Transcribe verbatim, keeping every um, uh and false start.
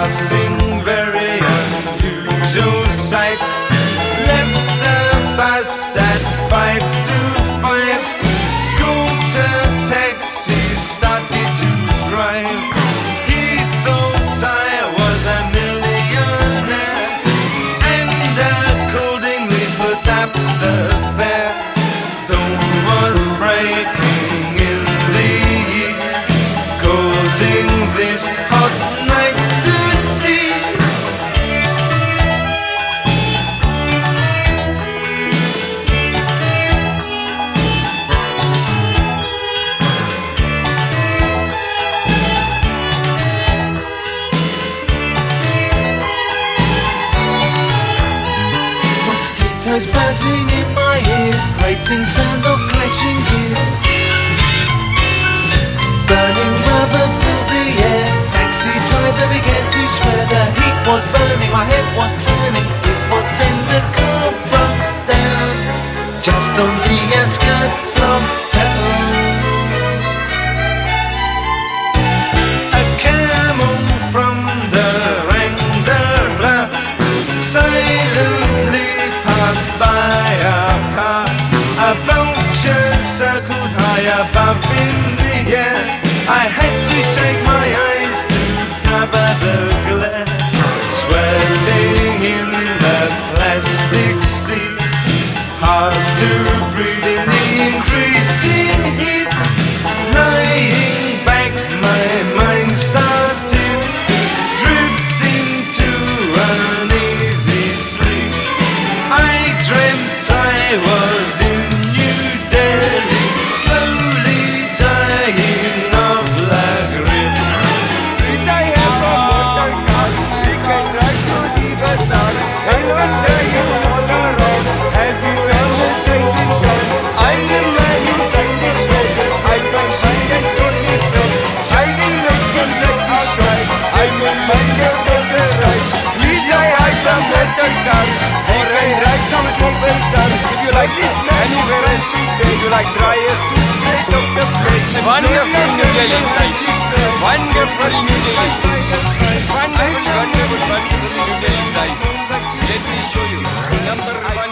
passing very unusual sight. Left the bus at five to five. Called a taxi, started to drive. He thought I was a millionaire and accordingly put up the fare. Dawn was breaking in the east, causing this hot night to cease. Mosquitoes buzzing in my ears, grating sound of clashing gears. Burning rubber filled the air. Taxi driver began to swear. The heat was burning, my head was turning. It was then the car broke down, just on the outskirts of town. A camel from the Rangelblah silently passed by our car. A vulture circled high above in the air. I had to shake my eyes to cover the glare. Sweating in the plastic seats, hard to breathe in the increasing heat. Lying back, my mind started to drift into uneasy sleep. I dreamt I was in New Delhi, slowly dying of la grippe. Please, I have a motor car, we can drive to the bazaar. Hello sir, you know the road, as you tell the signs is sun. I'm the man who finds his shoulders, I can shine and put this stuff. Shining like guns at the strike, I'm the man who focus right. Please, I have some western cars, we can drive some people sun. If you like this man, anywhere else today, you like try a Swiss straight off the plate. Wonderful New Delhi site. Wonderful New Delhi. Wonderful, wonderful, wonderful New Delhi site. Let me show you. Number one.